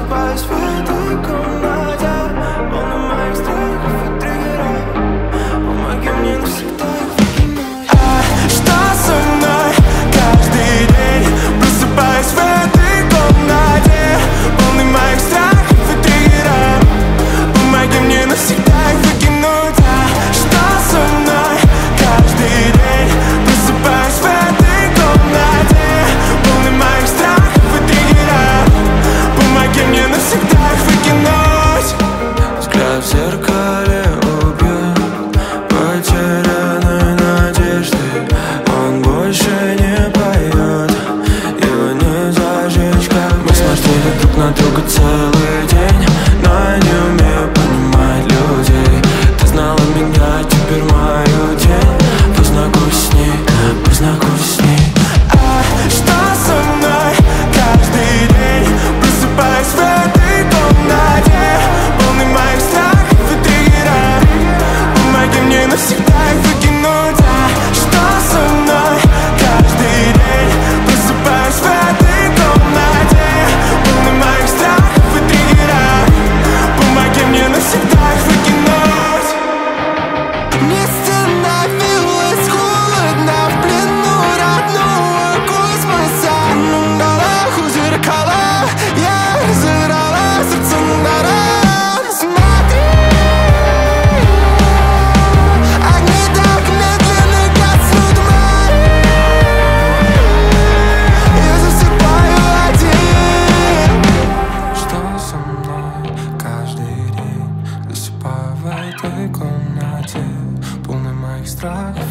просыпаюсь в этой комнате, полной моих страхов и триггеров. Помоги мне навсегда их выкинуть. Что со мной каждый день? Просыпаюсь в этой комнате, полной моих страхов и триггеров. Помоги мне навсегда их выкинуть. Что со мной каждый день? Просыпаюсь в этой комнате, полной моих страхов и триггеров. Помоги мне навсегда их выкинуть. Взгляд в зеркале убьет потерянной надежды. Он больше не поет, его не зажечь, как мы смотрели друг на друга целый день, но я не умею понимать людей. Ты знала меня, теперь мою тень. Познакомься с ней, познакомься с ней. Что со мной каждый день? Просыпаюсь в этой комнате, полной моих страхов и триггеров. Помоги мне навсегда их выкинуть. Что со мной каждый день? Просыпаюсь в этой комнате, полной моих страхов и триггеров. Помоги мне навсегда их выкинуть. Мне становилось холодно в плену родного космоса. На нахуй зеркала я разыграла сердце на ран. Смотри, огни так медленно гаснут мои. Я засыпаю один. Что со мной каждый день? Засыпаю в этой комнате, полной моих страхов